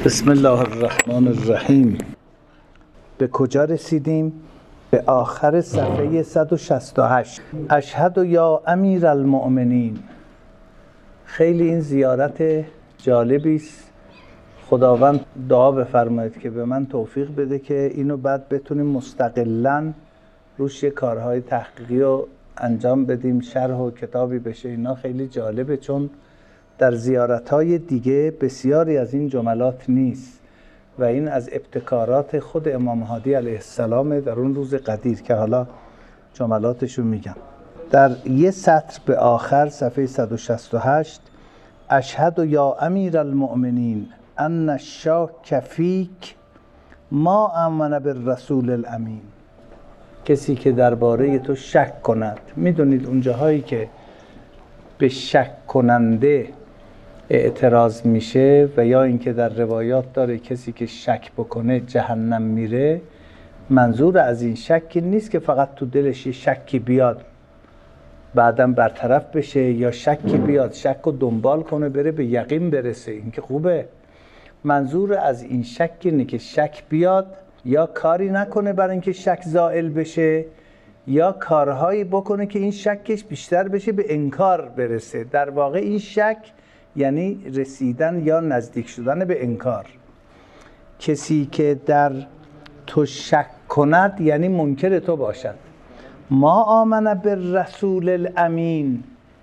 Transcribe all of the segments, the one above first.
بسم الله الرحمن الرحیم. به کجا رسیدیم؟ به آخر صفحه 168. اشهد یا امیر المؤمنین. خیلی این زیارت جالبی است. خداوند دعا بفرمایید که به من توفیق بده که اینو بعد بتونیم مستقلاً روش یه کارهای تحقیقی رو انجام بدیم، شرح و کتابی بشه. اینا خیلی جالبه چون در زیارت‌های دیگه بسیاری از این جملات نیست و این از ابتکارات خود امام هادی علیه السلام در اون روز قدیر که حالا جملاتشو میگم. در یه سطر به آخر صفحه 168 اشهد یا امیر المؤمنین ان الشاک فیک ما آمن بالرسول الامین. کسی که درباره تو شک کند، میدونید اون جاهایی که به شک کننده اعتراض میشه و یا اینکه در روایات داره کسی که شک بکنه جهنم میره، منظور از این شک نیست که فقط تو دلش یه شکی بیاد بعدم برطرف بشه یا شکی بیاد شک رو دنبال کنه بره به یقین برسه، این که خوبه. منظور از این شک اینه که شک بیاد یا کاری نکنه برای اینکه شک زائل بشه یا کارهایی بکنه که این شکش بیشتر بشه به انکار برسه. در واقع این شک یعنی رسیدن یا نزدیک شدن به انکار. کسی که در تو شک کند یعنی منکر تو باشد. ما آمن بالرسول الامین،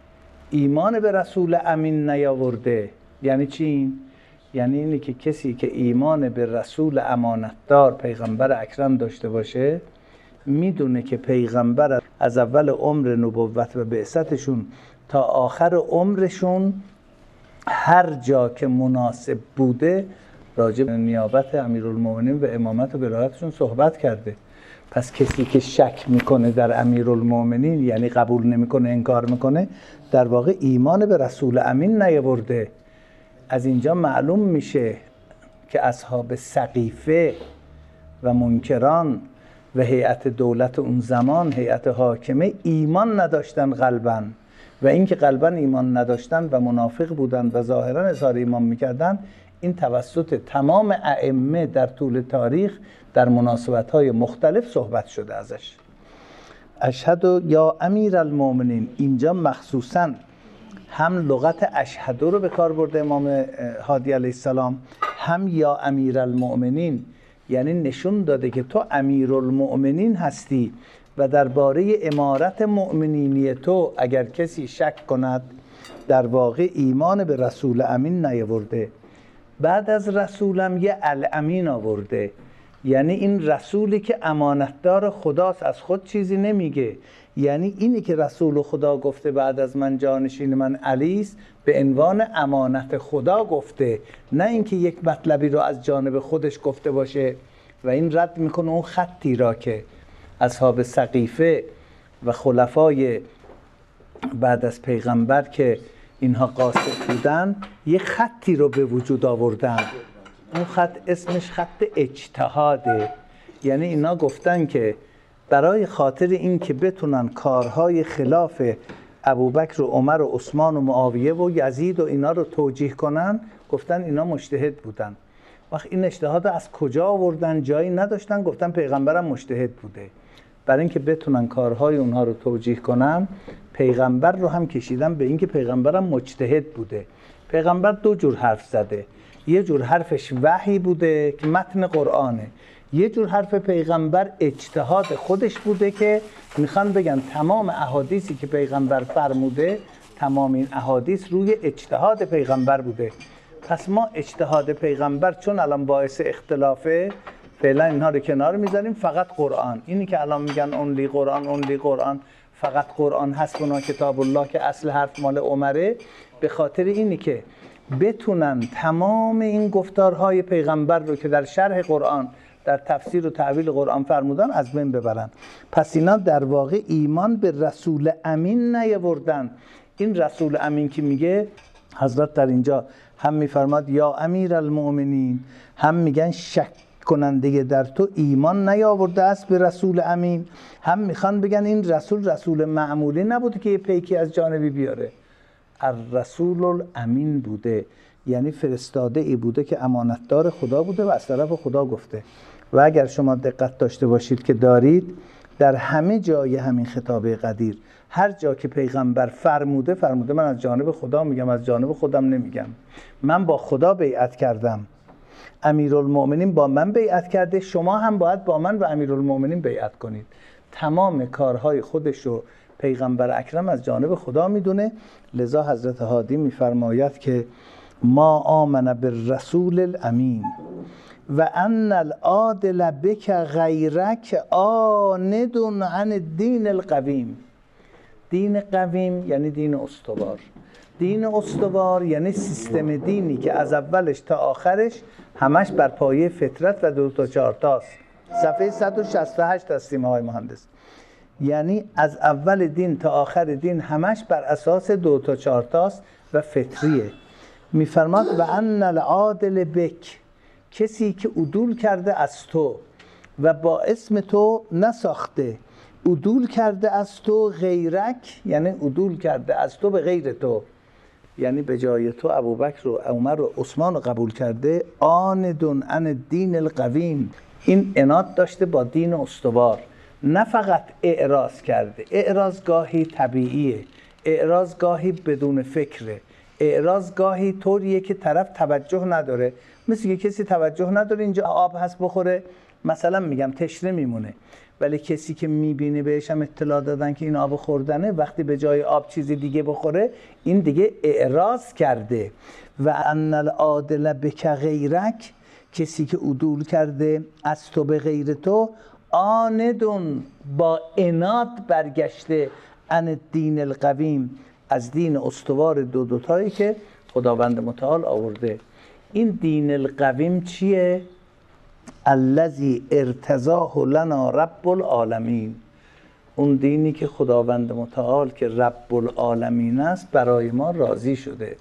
ایمان به رسول امین نیاورده. یعنی چی؟ یعنی اینه که کسی که ایمان به رسول امانتدار پیغمبر اکرم داشته باشه، میدونه که پیغمبر از اول عمر نبوت و بعثتشون تا آخر عمرشون هر جا که مناسب بوده راجع به نیابت امیرالمومنین و امامت و ولایتشون صحبت کرده. پس کسی که شک میکنه در امیرالمومنین یعنی قبول نمیکنه، انکار میکنه، در واقع ایمان به رسول امین نیاورده. از اینجا معلوم میشه که اصحاب سقیفه و منکران و هیئت دولت اون زمان، هیئت حاکمه، ایمان نداشتن قلباً، و اینکه قلباً ایمان نداشتن و منافق بودن و ظاهراً اظهار ایمان میکردن، این توسط تمام ائمه در طول تاریخ در مناسبت‌های مختلف صحبت شده ازش. اشهد یا امیر المؤمنین، اینجا مخصوصاً هم لغت اشهد رو به کار برده امام هادی علیه السلام، هم یا امیر المؤمنین، یعنی نشون داده که تو امیرالمؤمنین هستی و درباره امارت مؤمنینی تو اگر کسی شک کند در واقع ایمان به رسول امین نیاورده. بعد از رسولم یه الامین آورده، یعنی این رسولی که امانتدار خداست، از خود چیزی نمیگه. یعنی اینی که رسول خدا گفته بعد از من جانشین من علی است، به عنوان امانت خدا گفته، نه اینکه یک مطلبی رو از جانب خودش گفته باشه. و این رد میکنه اون خطی را که اصحاب سقیفه و خلفای بعد از پیغمبر که اینها قاصد بودن یه خطی رو به وجود آوردن. اون خط اسمش خط اجتهاده. یعنی اینا گفتن که برای خاطر این که بتونن کارهای خلاف ابوبکر و عمر و عثمان و معاویه و یزید و اینا رو توجیه کنن، گفتن اینا مجتهد بودن. وقت این اجتهاد از کجا آوردن؟ جایی نداشتن، گفتن پیغمبرم مجتهد بوده. برای اینکه بتونن کارهای اونها رو توجیه کنن، پیغمبر رو هم کشیدن به اینکه پیغمبرم مجتهد بوده. پیغمبر دو جور حرف زده. یه جور حرفش وحی بوده که متن قرآنه، یه جور حرف پیغمبر اجتهاد خودش بوده که میخوان بگن تمام احادیثی که پیغمبر فرموده، تمام این احادیث روی اجتهاد پیغمبر بوده. پس ما اجتهاد پیغمبر چون الان باعث اختلافه، فعلا اینها رو کنار میذاریم، فقط قرآن. اینی که الان میگن اونلی قرآن، اونلی قرآن، فقط قرآن حسبنا کتاب الله که اصل حرف مال عمره، به خاطر اینی که بتونن تمام این گفتارهای پیغمبر رو که در شرح قرآن، در تفسیر و تعویل قرآن فرمودن از بین ببرن. پس اینا در واقع ایمان به رسول امین نیاوردن. این رسول امین که میگه حضرت در اینجا هم میفرماد یا امیر المؤمنین، هم میگن شک کننده در تو ایمان نیاورده است به رسول امین، هم میخوان بگن این رسول معمولی نبوده که یه پیکی از جانبی بیاره. الرسول الامین بوده یعنی فرستاده ای بوده که امانتدار خدا بوده و از طرف خدا گفته. و اگر شما دقت داشته باشید که دارید، در همه جای همین خطاب قدیر هر جا که پیغمبر فرموده من از جانب خدا میگم، از جانب خودم نمیگم. من با خدا بیعت کردم، امیرالمؤمنین با من بیعت کرده، شما هم باید با من و امیرالمؤمنین بیعت کنید. تمام کارهای خودشو پیغمبر اکرم از جانب خدا میدونه. لذا حضرت هادی میفرماید که ما آمن بالرسول الامین و ان العادل بک غیرک آند عن الدین القویم. دین قویم یعنی دین استوار. دین استوار یعنی سیستم دینی که از اولش تا آخرش همش بر پایه فطرت و 2 تا 4 تاست. صفحه 168 از سیمه های مهندس. یعنی از اول دین تا آخر دین همش بر اساس 2 تا 4 تاست و فطریه. میفرماد و ان العادل بک، کسی که عدول کرده از تو و با اسم تو نساخته، عدول کرده از تو، غیرک یعنی عدول کرده از تو به غیر تو، یعنی به جای تو ابوبکر و عمر و عثمان رو قبول کرده. آندون عن الدین القویم، این عناد داشته با دین استوار، نه فقط اعراض کرده. اعراض گاهی طبیعیه، اعراض گاهی بدون فکره، اعراض گاهی طوریه که طرف توجه نداره. مثل که کسی توجه نداره اینجا آب هست بخوره، مثلا میگم تشنه میمونه، ولی کسی که میبینه بهش هم اطلاع دادن که این آب خوردنه، وقتی به جای آب چیزی دیگه بخوره این دیگه اعراض کرده. و ان العادل بک غیرک، کسی که عدول کرده از تو به غیر تو، آندون با عناد برگشته، عن الدین القویم، از دین استوار 2 تایی که خداوند متعال آورده. این دین القویم چیه؟ الذی ارتضاه لنا رب العالمین، اون دینی که خداوند متعال که رب العالمین است برای ما راضی شده.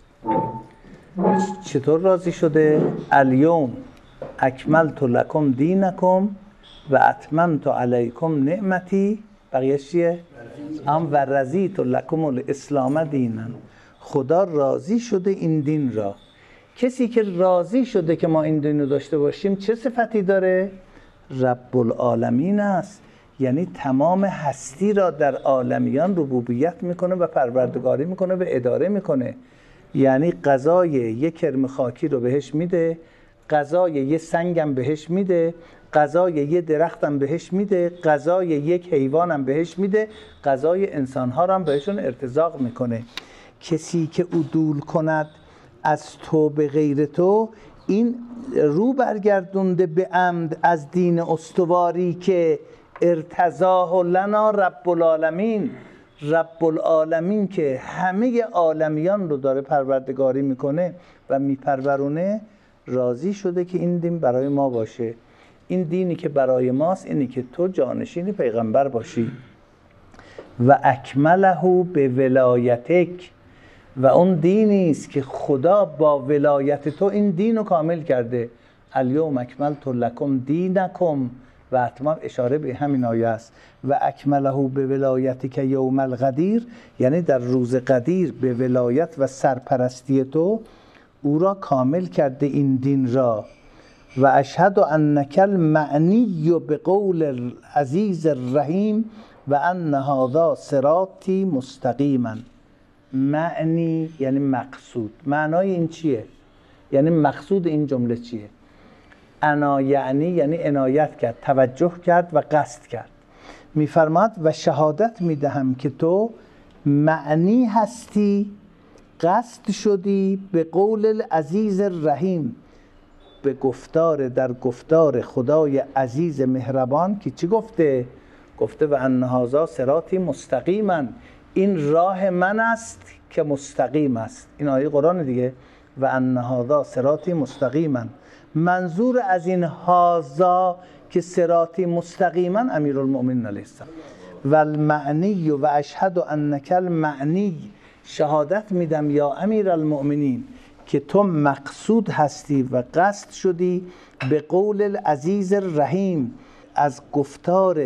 چطور راضی شده؟ الیوم اکملت لکم دینکم و اتممت علیکم نعمتی. بقیه چیه؟ و رضیت لکم الاسلام دینا. خدا راضی شده این دین را. کسی که راضی شده که ما این دین رو داشته باشیم چه صفتی داره؟ رب العالمین است، یعنی تمام هستی را در عالمیان ربوبیت میکنه و پروردگاری میکنه و اداره میکنه. یعنی قضای یک کرم خاکی رو بهش میده، قضای یه سنگم بهش میده، قضای یه درختم بهش میده، قضای یک حیوانم بهش میده، قضای انسانها رو هم بهشون ارتزاق میکنه. کسی که عدول کند از تو به غیر تو، این رو برگردونده به عمد از دین استواری که ارتضاه لنا رب العالمین. رب العالمین که همه عالمیان رو داره پروردگاری میکنه و میپرورونه، راضی شده که این دین برای ما باشه. این دینی که برای ماست اینی که تو جانشین پیغمبر باشی. و اکمله به ولایتک، و اون دینی است که خدا با ولایت تو این دین رو کامل کرده. الیوم اکملت لکم دینکم و اتمام، اشاره به همین آیه است. و اکمله به ولایتک یوم القدیر، یعنی در روز قدیر به ولایت و سرپرستی تو او را کامل کرده این دین را. و اشهد انک المعنی بقول العزیز الرحیم و ان هذا صراطی مستقیما. معنی یعنی مقصود. معنای این چیه؟ یعنی مقصود این جمله چیه؟ انا یعنی عنایت کرد، توجه کرد و قصد کرد. میفرماد و شهادت میدهم که تو معنی هستی، قصد شدی به قول العزیز الرحیم، به گفتار، در گفتار خدای عزیز مهربان که چی گفته؟ گفته و ان هذا صراطی مستقیما، این راه من است که مستقیم است. این آیه قرآن دیگه. و ان هذا صراطی مستقیما، منظور از این هذا که صراطی مستقیما امیرالمؤمنین علیه السلام. و المعنی و اشهد انک المعنی، شهادت میدم یا امیرالمؤمنین که تو مقصود هستی و قصد شدی به قول العزیز الرحیم، از گفتار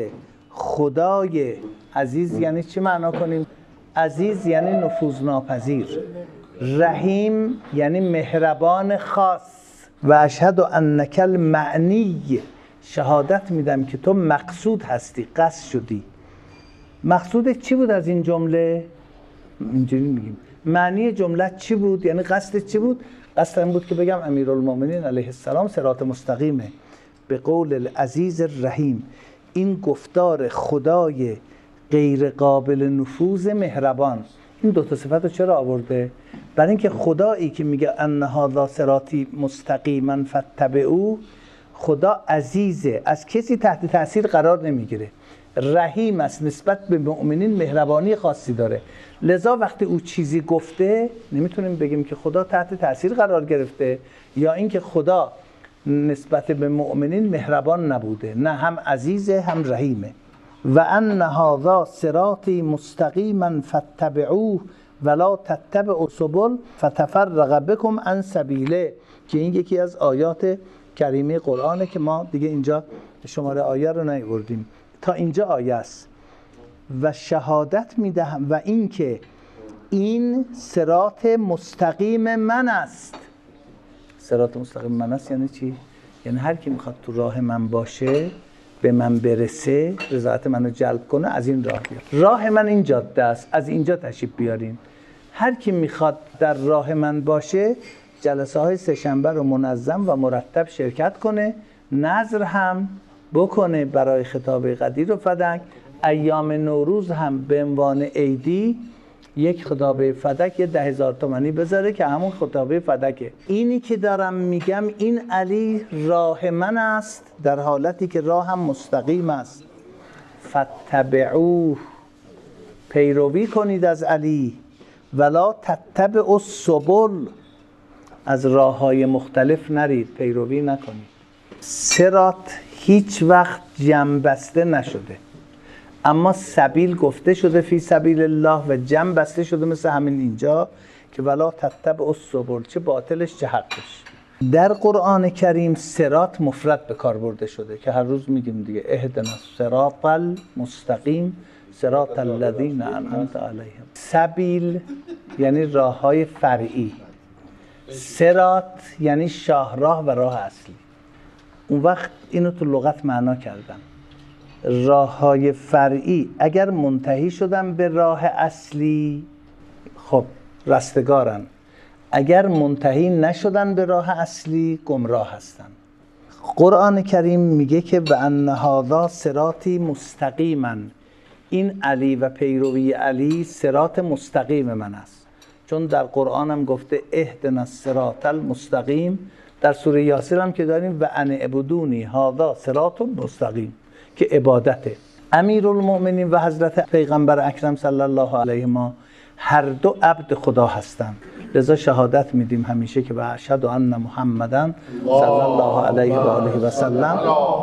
خدای عزیز. یعنی چی معنا کنیم؟ عزیز یعنی نفوذ ناپذیر. رحیم یعنی مهربان خاص. و اشهد انک المعنی، شهادت میدم که تو مقصود هستی، قصد شدی. مقصودت چی بود از این جمله؟ اینجوری میگیم معنی جمله چی بود، یعنی قصدت چی بود؟ قصدم بود که بگم امیرالمومنین علیه السلام صراط مستقیمه به قول العزیز الرحیم. این گفتار خدای غیر قابل نفوذ مهربان. این دو تا صفت رو چرا آورده؟ برای اینکه خدایی که میگه ان هذا صراطی مستقیما فاتبعوه، خدا عزیزه، از کسی تحت تاثیر قرار نمیگیره. رحیم است، نسبت به مؤمنین مهربانی خاصی داره. لذا وقتی او چیزی گفته نمیتونیم بگیم که خدا تحت تاثیر قرار گرفته یا اینکه خدا نسبت به مؤمنین مهربان نبوده. نه، هم عزیزه هم رحیمه. و ان هذا صراطی مستقیما فاتبعوه ولا تتبعوا سبل فتفرق بكم عن سبیله، که این یکی از آیات کریمه قرآنه که ما دیگه اینجا شماره آیه رو نیاوردیم. تا اینجا آیه است. و شهادت میدهم و اینکه این صراط مستقیم من است. صراط مستقیم من است یعنی چی؟ یعنی هر کی میخواد تو راه من باشه، به من برسه، رضایت منو جلب کنه، از این راه بیاد. راه من این جاده است، از اینجا تشریف بیارین. هر کی میخواد در راه من باشه، جلسه های سه‌شنبه رو منظم و مرتب شرکت کنه، نذر هم بکنه برای خطاب قدیر و فدک. ایام نوروز هم به عنوان عیدی یک خطابه فدک 10,000 تومانی بذاره که همون خطابه فدکه. اینی که دارم میگم این علی راه من است، در حالتی که راه هم مستقیم است. فاتبعوه، پیروی کنید از علی. ولا تتبعوا السبل، از راههای مختلف نرید، پیروی نکنید. صراط هیچ وقت جمع بسته نشده، اما سبیل گفته شده فی سبیل الله و جمع بسته شده مثل همین اینجا که ولا تتبعوا السبل، چه باطلش چه حقش. در قرآن کریم صراط مفرد به کار برده شده که هر روز میگیم دیگه، اهدنا الصراط المستقیم صراط الذین انعمت علیهم. سبیل یعنی راههای فرعی، صراط یعنی شاهراه و راه اصلی. اون وقت اینو تو لغت معنا کردم. راههای فرعی اگر منتهی شدن به راه اصلی، خب رستگارن. اگر منتهی نشدن به راه اصلی، گمراه هستن. قرآن کریم میگه که و ان هذا صراطی مستقیما، این علی و پیروی علی صراط مستقیم من است. چون در قرآن هم گفته اهدنا الصراط المستقیم. در سوره یاسین هم که داریم و ان اعبدونی هذا صراط مستقیم که عبادته. امیرالمؤمنین و حضرت پیغمبر اکرم صلی الله علیه ما هر دو عبد خدا هستند. لذا شهادت میدیم همیشه که و اشهد ان محمدن صلی الله علیه و آله و سلم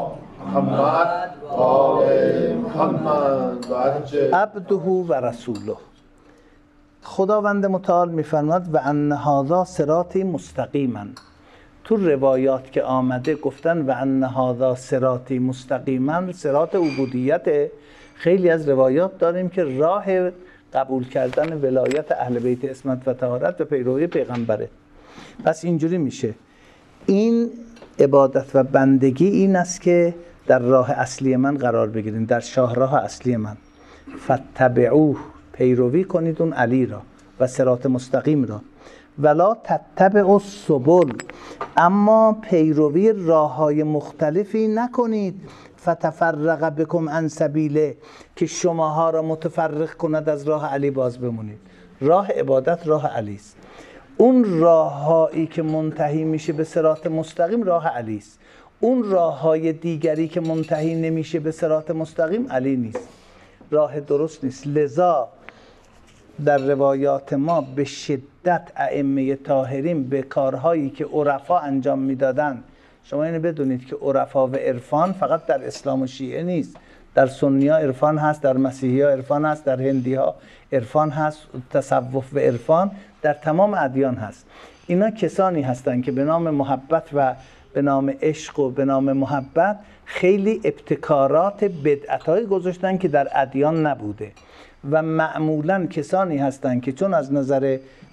عبده و رسوله. خداوند متعال میفرماد و ان هذا صراطی مستقیما. تو روایات که آمده گفتن و ان هذا صراطی مستقیما، صراط عبودیت. خیلی از روایات داریم که راه قبول کردن ولایت اهل بیت عصمت و طهارت و پیروی پیغمبره. پس اینجوری میشه این عبادت و بندگی این است که در راه اصلی من قرار بگیرین، در شاهراه اصلی من. فاتبعوه، پیروی کنید اون علی را و صراط مستقیم را. ولا تتبعوا السبل، اما پیروی راههای مختلفی نکنید. فتفرق بكم عن سبیله، که شماها را متفرق کند از راه علی باز بمونید. راه عبادت راه علی است. اون راههایی که منتهی میشه به صراط مستقیم راه علی است. اون راههای دیگری که منتهی نمیشه به صراط مستقیم علی نیست، راه درست نیست. لذا در روایات ما به شدت ائمه طاهرین به کارهایی که عرفا انجام میدادن، شما اینو بدونید که عرفا و عرفان فقط در اسلام و شیعه نیست، در سنی ها عرفان هست، در مسیحی ها عرفان هست، در هندی ها عرفان هست، تصوف و عرفان در تمام ادیان هست. اینا کسانی هستند که به نام محبت و به نام عشق و به نام محبت خیلی ابتکارات بدعت‌های گذاشتن که در ادیان نبوده و معمولاً کسانی هستند که چون از نظر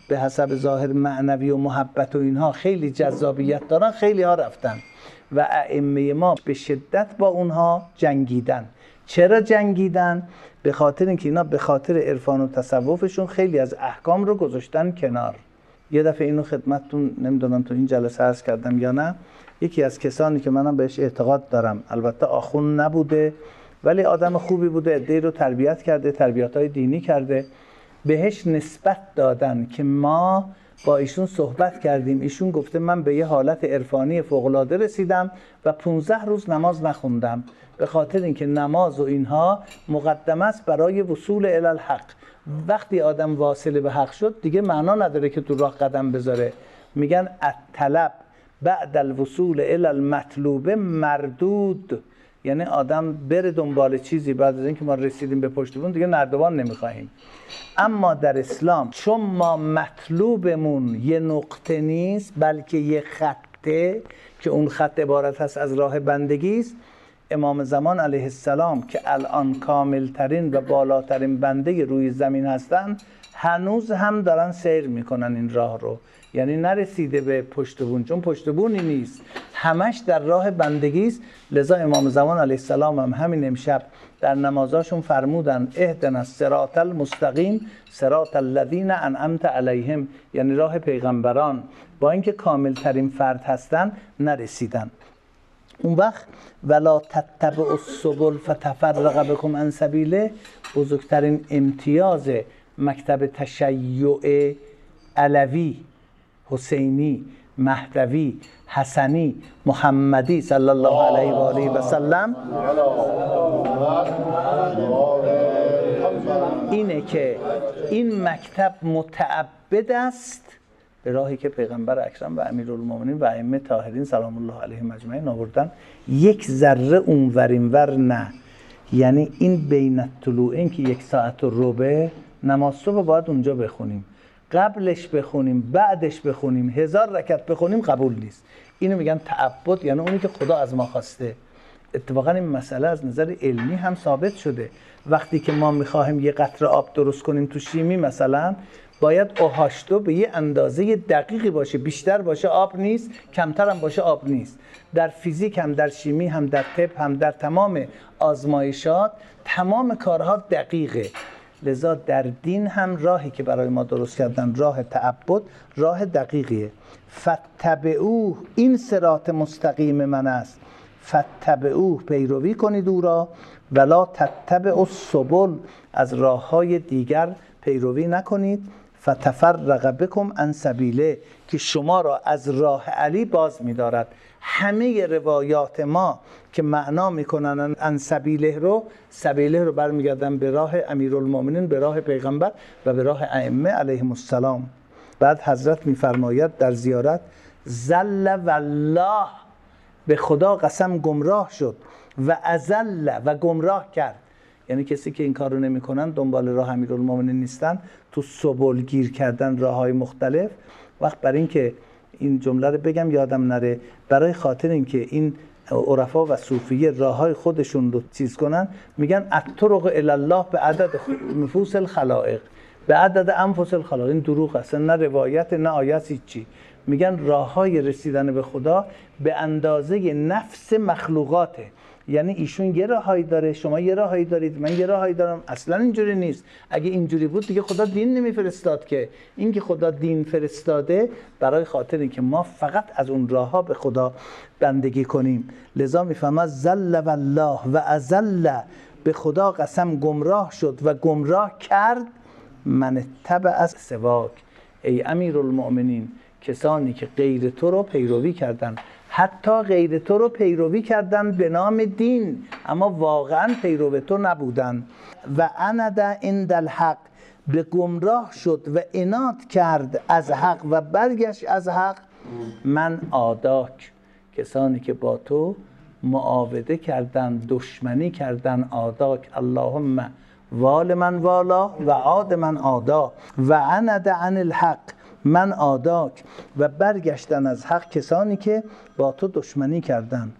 به حسب ظاهر معنوی و محبت و اینها خیلی جذابیت دارن، خیلی ها رفتن و ائمه ما به شدت با اونها جنگیدن. چرا جنگیدن؟ به خاطر اینکه اینا به خاطر عرفان و تصوفشون خیلی از احکام رو گذاشتن کنار. یه دفعه اینو خدمتتون نمیدونم تو این جلسه عرض کردم یا نه، یکی از کسانی که منم بهش اعتقاد دارم، البته آخوند نبوده ولی آدم خوبی بوده، عده‌ای رو تربیت کرده، تربیت‌های دینی کرده، بهش نسبت دادن که ما با ایشون صحبت کردیم، ایشون گفته من به یه حالت عرفانی فوق‌العاده رسیدم و 15 روز نماز نخوندم، به خاطر اینکه نماز و اینها مقدمه است برای وصول الی الحق. وقتی آدم واصل به حق شد دیگه معنا نداره که تو راه قدم بذاره. میگن الطلب بعد الوصول الی المطلوب مردود، یعنی آدم بره دنبال چیزی بعد از اینکه ما رسیدیم به پشت بون دیگه نردبان نمیخواهیم. اما در اسلام چون ما مطلوبمون یه نقطه نیست بلکه یه خطه که اون خط عبارت هست از راه بندگی است، امام زمان علیه السلام که الان کاملترین و بالاترین بنده روی زمین هستن هنوز هم دارن سیر میکنن این راه رو، یعنی نرسیده به پشت بون، چون پشت بونی نیست، همش در راه بندگی است. لذا امام زمان علیه السلام هم همین امشب در نمازاشون فرمودن اهدنا الصراط المستقیم صراط الذین انعمت علیهم، یعنی راه پیغمبران، با اینکه کاملترین فرد هستن نرسیدن. اون وقت ولا تتبعوا السبل فتفرق بکم عن سبیله، بزرگترین امتیاز مکتب تشیع علوی، حسینی، مهدوی، حسنی، محمدی صلی الله علیه و آله و سلم اینه که این مکتب متعبد است به راهی که پیغمبر اکرم و امیرالمومنین و ائمه طاهرین سلام الله علیهم اجمعین آوردن، یک ذره اونور اینور نه. یعنی این بین الطلوعین که 1 ساعت و ربع نماز صبح باید اونجا بخونیم، قبلش بخونیم، بعدش بخونیم، 1000 رکعت بخونیم قبول نیست. اینو میگن تعبد، یعنی اونی که خدا از ما خواسته. اتفاقا این مسئله از نظر علمی هم ثابت شده. وقتی که ما میخواهیم یه قطره آب درست کنیم تو شیمی مثلا، باید OH2 به یه اندازه دقیقی باشه، بیشتر باشه آب نیست، کمتر هم باشه آب نیست. در فیزیک هم، در شیمی هم، در طب هم، در تمام آزمایشات تمام کارها دقیقه. لذا در دین هم راهی که برای ما درست کردن راه تعبد، راه دقیقیه. فتبعوه، این صراط مستقیم من است، فتبعوه، پیروی کنید او را، ولا تتبعوا السبل، از راههای دیگر پیروی نکنید، فتفرق بکم عن سبیله، که شما را از راه علی باز می‌دارد. همه روایات ما که معنا میکنن عن سبیله رو برمیگردن به راه امیرالمومنین، به راه پیغمبر و به راه ائمه علیهم السلام. بعد حضرت میفرماید در زیارت زل والله، به خدا قسم گمراه شد، و ازل، و گمراه کرد. یعنی کسی که این کار رو نمی کنن دنبال راه امیرالمومنین نیستن، تو سبل گیر کردن راههای مختلف. وقت برای اینکه این جمله رو بگم یادم نره، برای خاطر اینکه این عرفا و صوفیه راههای خودشون رو چیز کنن، میگن الطرق الی الله به عدد نفوس الخلائق، به عدد انفس الخلائق. این دروغ است، نه روایت نه آیت، هیچی. میگن راههای رسیدن به خدا به اندازه نفس مخلوقاته. یعنی ایشون یه راهی داره، شما یه راهی دارید، من یه راهی دارم. اصلا اینجوری نیست. اگه اینجوری بود دیگه خدا دین نمیفرستاد. که این که خدا دین فرستاده برای خاطر اینکه ما فقط از اون راهها به خدا بندگی کنیم. لذا میفهمه زل والله و ازل، به خدا قسم گمراه شد و گمراه کرد، من تبع از سواک، ای امیرالمؤمنین، کسانی که غیر تو رو پیروی کردن، حتی غیر تو رو پیروی کردن به نام دین اما واقعا پیرو تو نبودن. و اند عند الحق، به گمراه شد و عناد کرد از حق و برگشت از حق، من آداک، کسانی که با تو معاوده کردن، دشمنی کردن، آداک، اللهم وال من والا و عاد من آدا، و اند عن الحق، من آداک، و برگشتن از حق کسانی که با تو دشمنی کردن.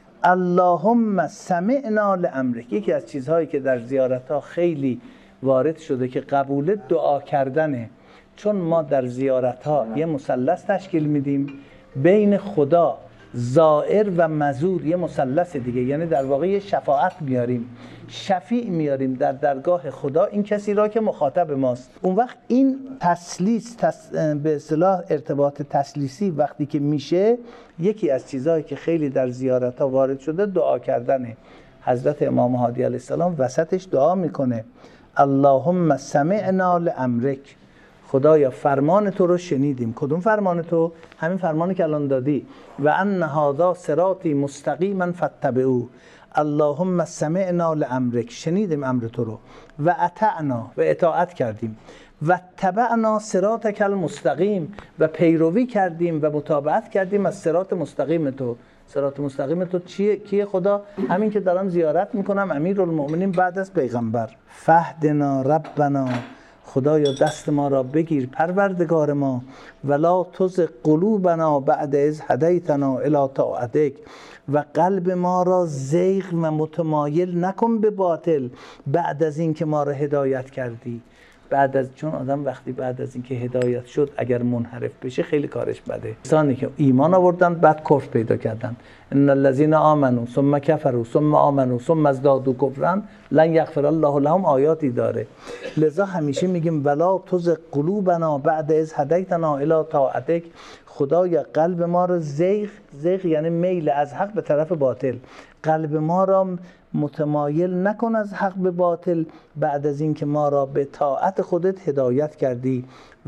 اللهم سمعنا لامرک، یکی از چیزهایی که در زیارت‌ها خیلی وارد شده که قبول دعا کردنه. چون ما در زیارت ها یه مثلث تشکیل میدیم بین خدا زائر و مزور، یه مثلث دیگه، یعنی در واقع یه شفاعت میاریم، شفیع میاریم در درگاه خدا این کسی را که مخاطب ماست. اون وقت این تسلیس به اصطلاح ارتباط تسلیسی وقتی که میشه، یکی از چیزهایی که خیلی در زیارت ها وارد شده دعا کردنه. حضرت امام هادی علیه السلام وسطش دعا میکنه اللهم سمعنا لامرک، خدایا فرمان تو رو شنیدیم. کدوم فرمان تو؟ همین فرمانی که الان دادی، و ان هذا صراطی مستقیما فاتبعوه. اللهم سمعنا لامرک، شنیدیم امر تو رو، و اطعنا، و اطاعت کردیم، و اتبعنا صراطک المستقیم، و پیروی کردیم و متابعت کردیم از صراط مستقیم تو. صراط مستقیم تو چیه؟ کیه خدا؟ همین که دارم زیارت میکنم، امیرالمؤمنین بعد از پیغمبر. فهدنا ربنا، خدایا دست ما را بگیر پروردگار ما، ولا تزغ قلوبنا بعد اذ هدیتنا الی طاعتک، و قلب ما را زیغ و متمایل نکن به باطل بعد از این که ما را هدایت کردی. چون آدم وقتی بعد از اینکه هدایت شد اگر منحرف بشه خیلی کارش بده. کسانی که ایمان آوردن بعد کفر پیدا کردن، ان الذين آمنوا ثم كفروا ثم آمنوا ثم ازدادوا كفرا لن یغفر الله لهم، آیاتی داره. لذا همیشه میگیم ولا تزغ قلوبنا بعد اذ هدیتنا الی طاعتک، خدایا قلب ما رو زیغ یعنی میل از حق به طرف باطل، قلب ما را متمایل نکن از حق به باطل بعد از این که ما را به طاعت خودت هدایت کردی.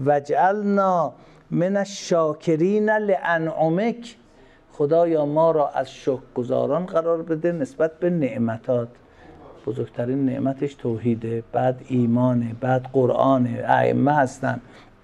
وجعلنا من الشاکرین لانعمک، خدایا ما را از شکرگزاران قرار بده نسبت به نعمتات. بزرگترین نعمتش توحیده، بعد ایمانه، بعد قرآنه، ائمه هستن.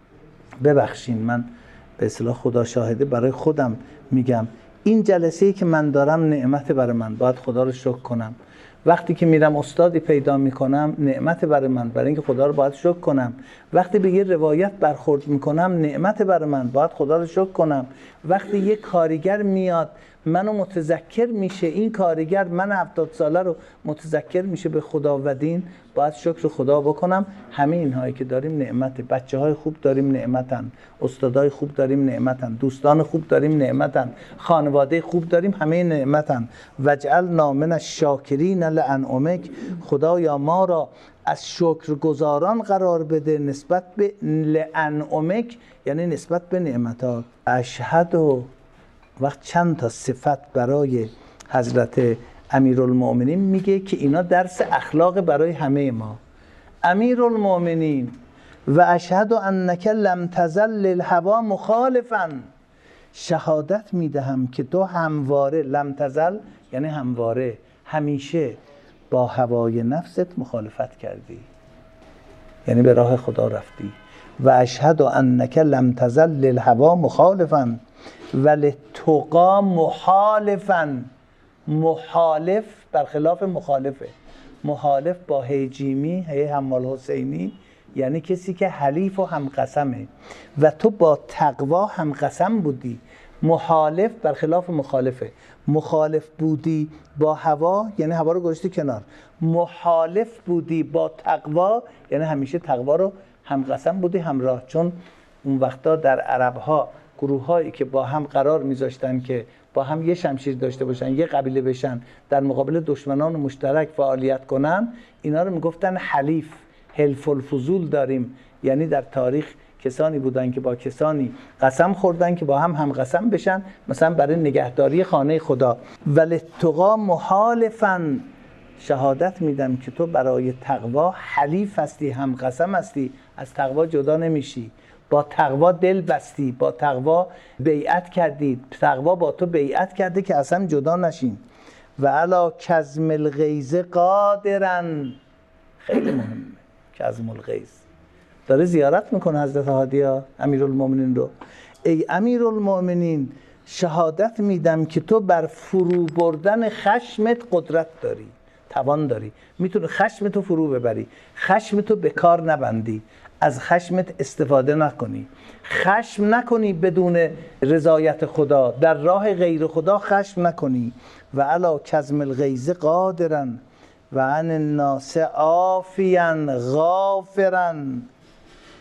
ببخشین من به اصطلاح خدا شاهده برای خودم میگم، این جلسه‌ای که من دارم نعمت برای من، باید خدا رو شکر کنم. وقتی که میرم استادی پیدا میکنم نعمت برای من، برای اینکه خدا رو باید شکر کنم. وقتی به یه روایت برخورد میکنم نعمت برای من، باید خدا رو شکر کنم. وقتی یه کارگر میاد منو متذکر میشه، این کارگر من 70 ساله رو متذکر میشه به خدا و دین، باید شکر خدا بکنم. همه اینهایی که داریم نعمت. بچه های خوب داریم نعمتن، استادای خوب داریم نعمتن، دوستان خوب داریم نعمتن، خانواده خوب داریم، همه نعمتن. وجعلنا من الشاکرین لانعمک، خدایا ما را از شکرگزاران قرار بده نسبت به لانعمک، یعنی نسبت به نعمتات. اشهد و وقت چند تا صفت برای حضرت امیرالمؤمنین میگه که اینا درس اخلاق برای همه ما. امیرالمؤمنین و اشهد انک لم تزل للهوا مخالفا، شهادت میدهم که تو همواره، لم تزل یعنی همواره، همیشه با هوای نفست مخالفت کردی، یعنی به راه خدا رفتی. و اشهد انک لم تزل للهوا مخالفا وللتقی محالفا. محالف برخلاف مخالفه. محالف با هیجیمی، هی حمال حسینی، یعنی کسی که حلیف و همقسمه، و تو با تقوا همقسم بودی. محالف برخلاف مخالفه. مخالف بودی با هوا یعنی هوا رو گذاشتی کنار، محالف بودی با تقوا یعنی همیشه تقوا رو همقسم بودی، همراه. چون اون وقتا در عرب‌ها گروه هایی که با هم قرار میذاشتن که با هم یه شمشیر داشته باشن، یه قبیله بشن، در مقابل دشمنان مشترک فعالیت کنن، اینا رو میگفتن حلیف. حلف الفضول داریم، یعنی در تاریخ کسانی بودن که با کسانی قسم خوردن که با هم قسم بشن، مثلا برای نگهداری خانه خدا. وللتقی محالفا، شهادت میدم که تو برای تقوا حلیف هستی، هم قسم هستی، از تقوا جدا نمیشی، با تقوا دل بستی، با تقوا بیعت کردی، تقوا با تو بیعت کرده که اصلا جدا نشین. و علی کظم الغیظ قادرن، خیلی مهمه کظم الغیظ. داره زیارت میکنه حضرت هادی امیرالمؤمنین رو. ای امیرالمؤمنین، شهادت میدم که تو بر فرو بردن خشمت قدرت داری، توان داری، میتونی خشمتو فرو ببری، خشمتو به کار نبندی، از خشمت استفاده نکنی، خشم نکنی بدون رضایت خدا، در راه غیر خدا خشم نکنی. و علی کظم الغیظ قادرن و عن الناس عافیا غافرا.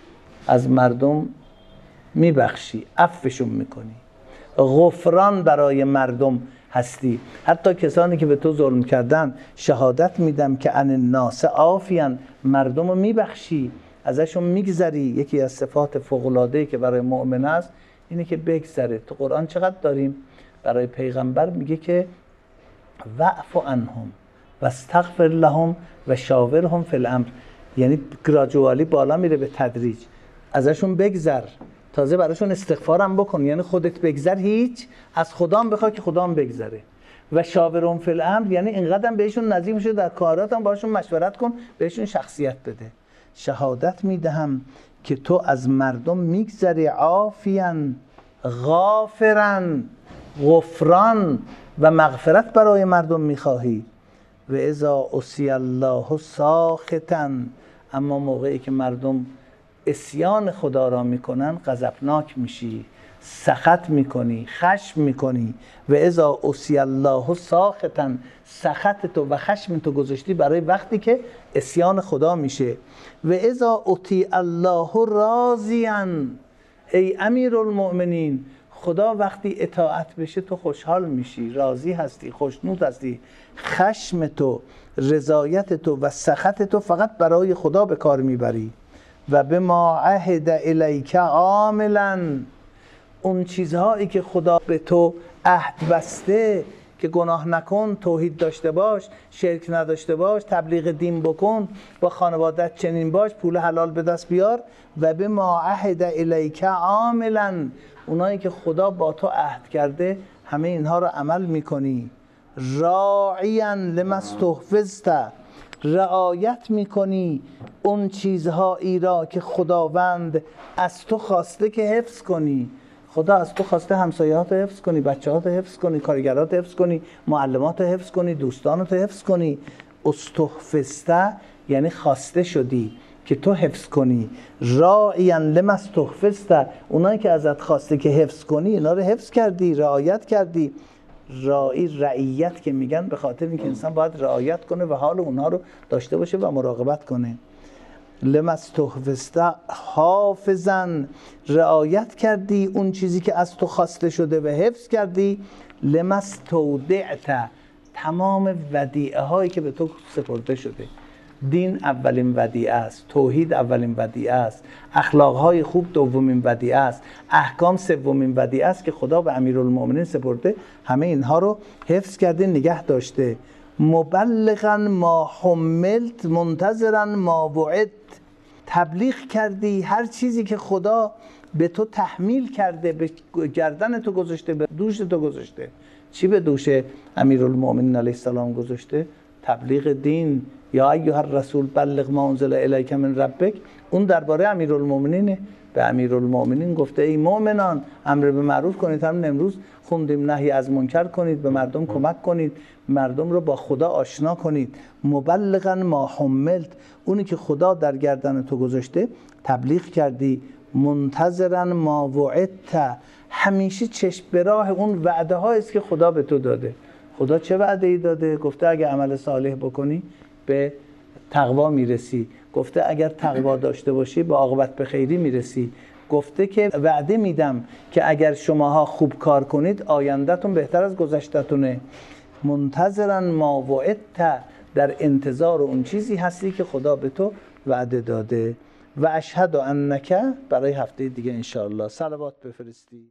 از مردم میبخشی، عفوشون میکنی. غفران برای مردم هستی. حتی کسانی که به تو ظلم کردن شهادت میدم که عن الناس عافیان، مردم رو میبخشی، ازشون میگذری. یکی از صفات فوق‌العاده‌ای که برای مؤمن است اینه که بگذره. تو قرآن چقدر داریم برای پیغمبر میگه که واعف عنهم واستغفر لهم و شاورهم فی الامر، یعنی گراجوالی بالا میره به تدریج. ازشون بگذر، تازه براشون استغفارم بکن، یعنی خودت بگذر هیچ، از خدا هم بخوای که خدا هم بگذره. و شاورهم فی الامر یعنی اینقدر بهشون نزدیک میشه، در کارات هم باشون مشورت کن، بهشون شخصیت بده. شهادت میدهم که تو از مردم میگذری، عافیان غافرن، غفران و مغفرت برای مردم میخواهی. و اذا عصی الله ساخطا، اما موقعی که مردم عصیان خدا را میکنن غضبناک میشی، سخط میکنی، خشم میکنی. و اذا عصی الله ساخطا، سخط تو و خشم تو گذاشتی برای وقتی که عصیان خدا میشه. و اذا اطیع الله راضیا، ای امیرالمؤمنین، خدا وقتی اطاعت بشه تو خوشحال میشی، راضی هستی، خوشنود هستی. خشم تو، رضایت تو و سخط تو فقط برای خدا به کار میبری. و به ما عهد الیک عاملا، اون چیزهایی که خدا به تو عهد بسته که گناه نکن، توحید داشته باش، شرک نداشته باش، تبلیغ دین بکن، با خانوادت چنین باش، پول حلال به دست بیار. و به ما عهد الیک عاملا، اونایی که خدا با تو عهد کرده همه اینها رو عمل میکنی. راعیا لما استحفظت، رعایت میکنی اون چیزهایی را که خداوند از تو خواسته که حفظ کنی. خدا از تو خواسته همسایه‌هات رو حفظ کنی، بچه‌هات رو حفظ کنی، کارگرات رو حفظ کنی، معلمات رو حفظ کنی، دوستانت رو حفظ کنی. استحفظت یعنی خواسته شدی که تو حفظ کنی. راعیا لما استحفظت، اونایی که ازت خواسته که حفظ کنی اینا رو حفظ کردی، رعایت کردی. راعی، رعیت که میگن به خاطر اینکه انسان باید رعایت کنه و حال اونها رو داشته باشه و مراقبت کنه. لما استحفظت حافظا، رعایت کردی اون چیزی که از تو خواسته شده و حفظ کردی. لما استودعت، تمام ودیعه هایی که به تو سپرده شده. دین اولین ودیعه است، توحید اولین ودیعه است، اخلاق های خوب دومین ودیعه است، احکام سومین ودیعه است که خدا به امیرالمؤمنین سپرده. همه اینها رو حفظ کرده، نگه داشته. مبلغا ما حملت منتظرا ما وعدت، تبلیغ کردی هر چیزی که خدا به تو تحمیل کرده، به گردن تو گذاشته، به دوش تو گذاشته. چی به دوش امیرالمؤمنین علیه السلام گذاشته؟ تبلیغ دین. یا ایها الرسول بلغ ما انزل الیک من ربک، اون درباره امیرالمؤمنینه. به امیرالمؤمنین گفته ای مؤمنان امر به معروف کنید. همین امروز خوندیم نهی از منکر کنید، به مردم کمک کنید، مردم رو با خدا آشنا کنید. مبلغا ما حملت، اونی که خدا در گردن تو گذاشته تبلیغ کردی. منتظرا ما وعدت، همیشه چشم به راه اون وعده هایی است که خدا به تو داده. خدا چه وعده ای داده؟ گفته اگه عمل صالح بکنی به تقوا میرسی. گفته اگر تقوا داشته باشی به عاقبت به خیری میرسی. گفته که وعده میدم که اگر شماها خوب کار کنید آیندهتون بهتر از گذشته‌تونه. منتظرا ما وعدت، در انتظار اون چیزی هستی که خدا به تو وعده داده. و اشهد انک، برای هفته دیگه انشاءالله صلوات بفرستی.